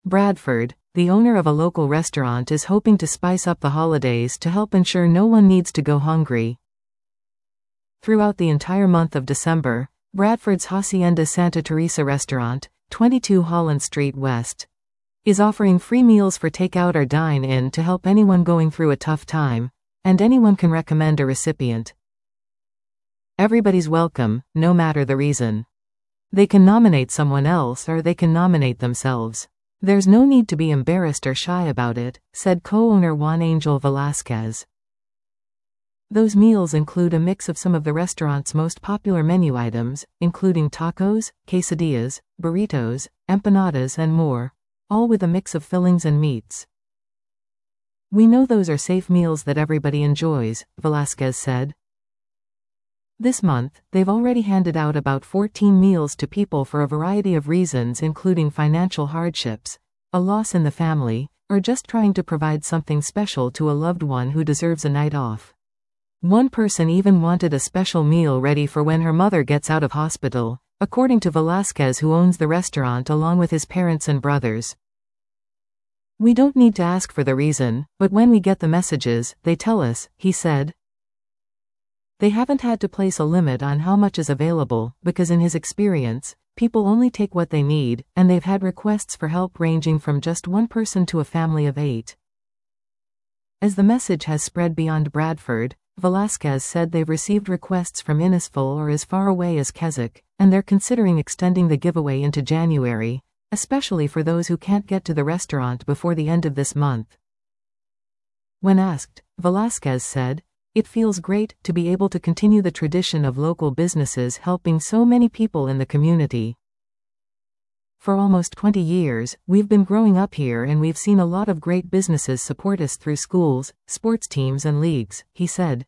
Bradford, the owner of a local restaurant, is hoping to spice up the holidays to help ensure no one needs to go hungry. Throughout the entire month of December, Bradford's Hacienda Santa Teresa restaurant, 22 Holland Street West, is offering free meals for takeout or dine-in to help anyone going through a tough time, and anyone can recommend a recipient. Everybody's welcome, no matter the reason. They can nominate someone else or they can nominate themselves. There's no need to be embarrassed or shy about it, said co-owner Juan Angel Velasquez. Those meals include a mix of some of the restaurant's most popular menu items, including tacos, quesadillas, burritos, empanadas and more, all with a mix of fillings and meats. We know those are safe meals that everybody enjoys, Velasquez said. This month, they've already handed out about 14 meals to people for a variety of reasons, including financial hardships, a loss in the family, or just trying to provide something special to a loved one who deserves a night off. One person even wanted a special meal ready for when her mother gets out of hospital, according to Velasquez, who owns the restaurant along with his parents and brothers. We don't need to ask for the reason, but when we get the messages, they tell us, he said. They haven't had to place a limit on how much is available, because in his experience, people only take what they need, and they've had requests for help ranging from just one person to a family of 8. As the message has spread beyond Bradford, Velasquez said they've received requests from Innisfil or as far away as Keswick, and they're considering extending the giveaway into January, especially for those who can't get to the restaurant before the end of this month. When asked, Velasquez said, "It feels great to be able to continue the tradition of local businesses helping so many people in the community. For almost 20 years, we've been growing up here and we've seen a lot of great businesses support us through schools, sports teams and leagues," he said.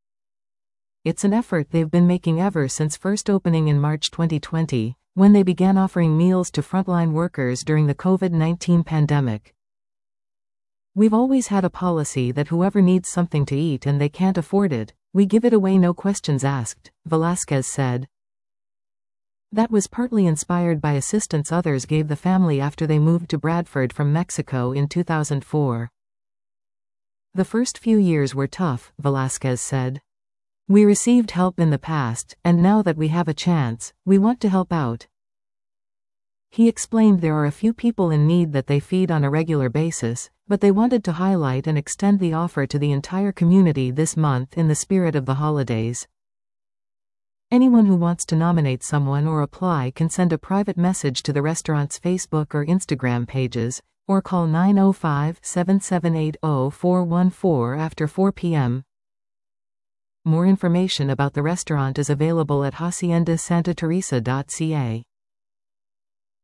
It's an effort they've been making ever since first opening in March 2020, when they began offering meals to frontline workers during the COVID-19 pandemic. "We've always had a policy that whoever needs something to eat and they can't afford it, we give it away, no questions asked," Velasquez said. That was partly inspired by assistance others gave the family after they moved to Bradford from Mexico in 2004. "The first few years were tough," Velasquez said. "We received help in the past, and now that we have a chance, we want to help out." He explained there are a few people in need that they feed on a regular basis, but they wanted to highlight and extend the offer to the entire community this month in the spirit of the holidays. Anyone who wants to nominate someone or apply can send a private message to the restaurant's Facebook or Instagram pages, or call 905-7780-414 after 4 p.m. More information about the restaurant is available at haciendasantateresa.ca.